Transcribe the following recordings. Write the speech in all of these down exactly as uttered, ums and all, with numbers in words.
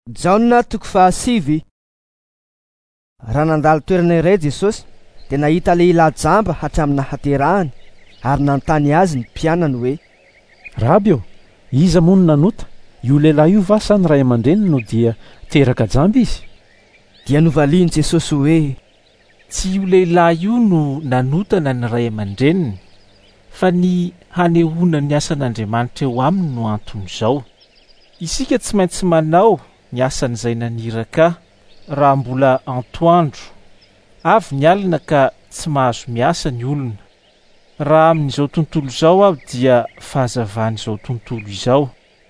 Jaona toko fahasivy. Raha nandalo toerana iray Jesosy dia nahita lehilahy jamba hatramina haterahany ary nanontany azy ny mpianany hoe: Rabi, iza moa no nanota? Io lehilahy io va sa ny ray aman-dreniny no dia teraka jamba izy? Dia novaliany Jesosy hoe: Tsy io lehilahy io no nanotana ny ray aman-dreniny, fa ny hanehoana ny asan'Andriamanitra eo aminy no antony izao. Isika tsy maintsy manao ny asan'izay naniraka raha mbola antoandro. Avy ny alina ka tsy mahazo miasa ny olona. Raha amin'izao tontolo izao aho dia fahazavan'izao tontolo izao.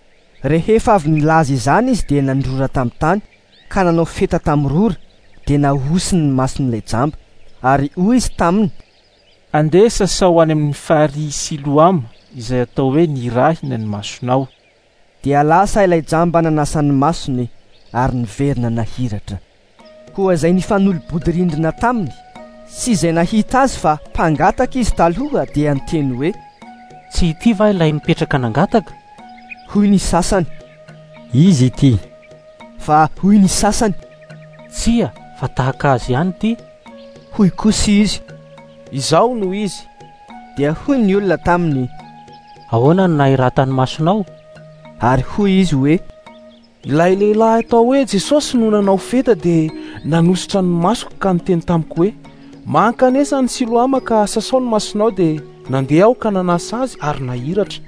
Rehefa avy nilaza izany izy dia nandrora tamin'ny tany, ka nanao feta tamin'ny rora dia nahosiny ny mason'ilay jamba, ary hoy izy taminy: Andeha sasa ho any amin'ny farihy Siloama, izay atao hoe nirahina ny masonao. Dia lasa ilay jamba nanasa ny masony ary niverina nahiratra. Koa izay nifanolo-bodirindrina taminy sy izay nahita azy fa mpangataka izy taloha dia niteny hoe: Tsy ity va ilay mipetraka nangataka? Hoy ny sasany: Izy ity. Fa hoy ny sasany: Tsia, fa tahaka azy ihany ity. Hoy kosa izy: Izao no izy. Dia hoy ny olona taminy: Ahoana no nahiratany masonao? Ary hoy izy hoe: Ilay lehilahy atao hoe Jesosy no nanao feta dia nanositra ny masoko ka niteny tamiko hoe: Mankanesa ny Siloama ka sasao ny masonao dia nandeha aho ka nanasa azy ary nahiratra.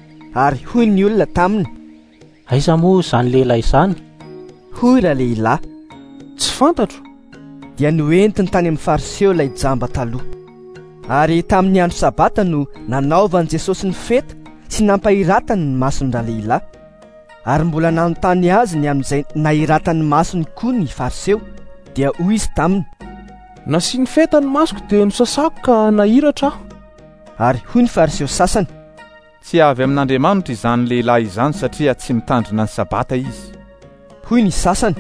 Ary hoy ny olona taminy: Aiza moa izany lehilahy izany? Hoy ra lehilahy: Tsy fantatro. Dia noentiny tany amin'ny fariseo ilay jamba taloha. Ary tamin'ny andro sabata no nanaovany Jesosy ny feta sy nampahiratany ny mason'ra lehilahy. Ary mbola nanontany azy ny amin'izay nahiratany masony koa ny fariseo. Dia hoy izy taminy: Nasiany feta ny masoko dia nosasako ka nahiratra aho. Ary hoy ny fariseo sasany: Tsy avy amin'Andriamanitra izany lehilahy izany satria tsy mitandrina ny sabata izy. Hoy ny sasany: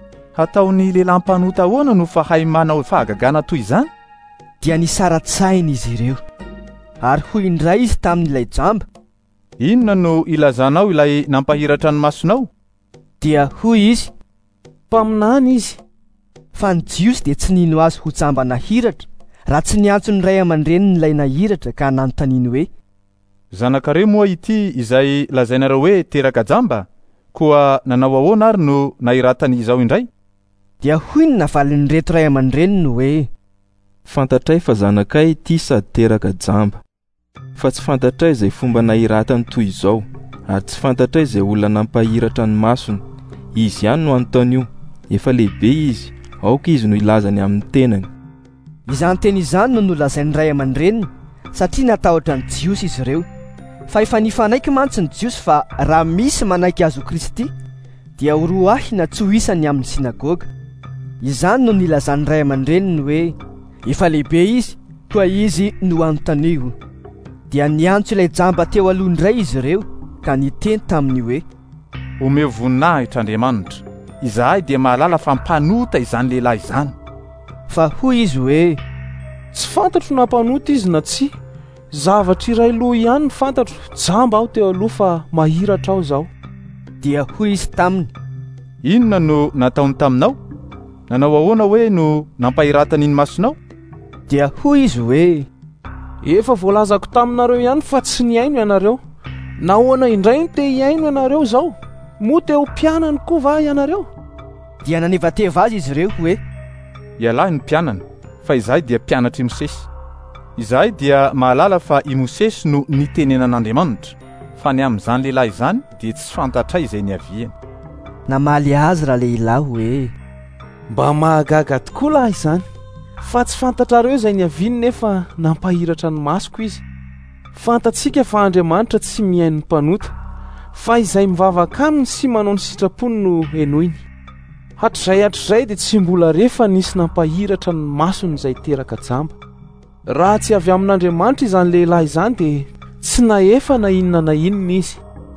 Ataony lehilahy mpanota ahoana no fa hay manao fahagagana toy izany? Dia nisaratsainy izy ireo. Ary hoy indray izy tamin'ilay jamba: Inona no ilazanao ilay nampahiratra ny masonao? Dia hoy izy: Mpaminany izy. Fa ny jiosy dia tsy nino azy ho jamba nahiratra raha tsy niantso ny ray aman-dreniny ilay nahiratra ka nanontaniany hoe: Zanakareo moa ity izay lazainareo hoe teraka jamba? Koa nanao ahoana ary no nahiratany izao indray? Dia hoy ny navalin'ny reto ray aman-dreniny hoe: Fantatray fa zanakay ity sady teraka jamba. Fa tsy fantatray izay fomba nahiratany toy izao, ary tsy fantatray izay olona nampahiratra ny masony. Izy ihany no anontany io, efa lehibe izy, aoka izy no ilazany amin'ny tenany. Izany teny izany no nolazain'ny ray aman-dreniny, satria natahotra ny jiosy izy ireo. Fa efa nifanaiky mantsy ny jiosy fa raha misy manaiky azy ho Kristy dia ho roahina tsy ho isany amin'ny sinagoga. Izany no nilazan'ny ray aman-dreniny hoe efa lehibe izy, koa izy no anontanio. Dia niantso ilay jamba teo aloha indray izy ireo ka niteny taminy hoe: Omeo voninahitra Andriamanitra, izahay dia mahalala fa mpanota izany lehilahy izany. Fa hoy izy hoe: Tsy fantatro na mpanota izy na tsy. Zavatra iray loha ihany ny fantatro, jamba aho teo aloha fa mahiratra aho zao. Dia hoy izy taminy: Inona no nataony taminao? Nanao ahoana hoe no nampahiratany ny masonao? Dia hoy izy hoe: Efa voalazako taminareo ihany fa tsy niaino ianareo. Nahoana indray ny te hiaino ianareo zao? Moa te ho mpianany koa va ianareo? Dia nanevateva azy izy ireo hoe: Ialahy ny mpianana, fa izahay dia mpianatra i Mosesy. Izahay dia mahalala fa i Mosesy no nitenenan'Andriamanitra, fa ny amin'izany lehilahy izany dia tsy fantatray izay niaviany. Namaly azy ra lehilahy hoe: Mba mahagaga tokoa lahy izany, fa tsy fantatrareo izay niaviany nefa nampahiratra ny masoko izy. Fantatsika fa Andriamanitra tsy mihaino ny mpanota, fa izay mivavaka aminy sy manao ny sitrapony no henoiny. Hatrizay hatrizay dia tsy mbola refa nisy nampahiratra ny masony izay teraka jamba. Raha tsy avy amin'Andriamanitra izany lehilahy izany dia tsy nahefa na inona na inona izy.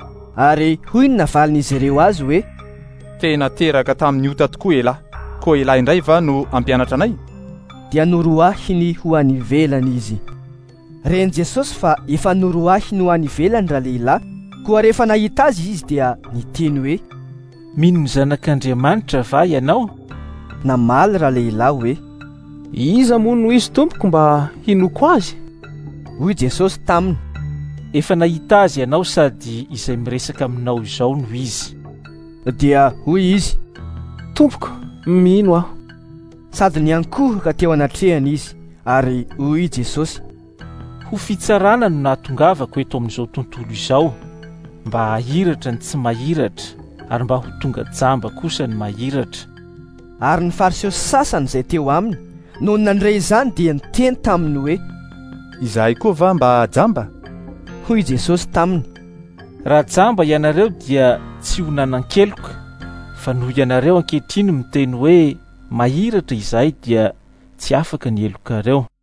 Ary hoy ny navalin'izy ireo azy hoe: Tena teraka tamin'ny ota tokoa elahy, koa elahy indray va no ampianatra anay? Dia noroahiny ho any ivelany izy. Reny Jesosy fa efa noroahiny ho any ivelany ra lehilahy, koa rehefa nahita azy izy dia niteny hoe: mino ny zanak'Andriamanitra va ianao? Namaly raha lehilahy hoe, iza moa no izy tompoko mba hinoko azy? hoy Jesosy taminy. Efa nahita azy ianao sady izay miresaka aminao izao no izy. Dia hoy izy, tompoko, mino aho. Sady niankohoka teo anatrehany izy, ary hoy Jesosy, ho fitsarana no nahatongavako eto amin'izao tontolo izao, mba hahiratra ny tsy mahiratra, ary mba ho tonga jamba kosa ny mahiratra. Ary ny fariseo sasany izay teo aminy, noho nandray izany dia niteny taminy hoe, izahay koa va mba jamba? hoy Jesosy taminy, raha jamba ianareo dia tsy ho nanan-keloka, fa noho ianareo ankehitriny miteny hoe mahiratra izahay dia tsy afaka ny elokareo.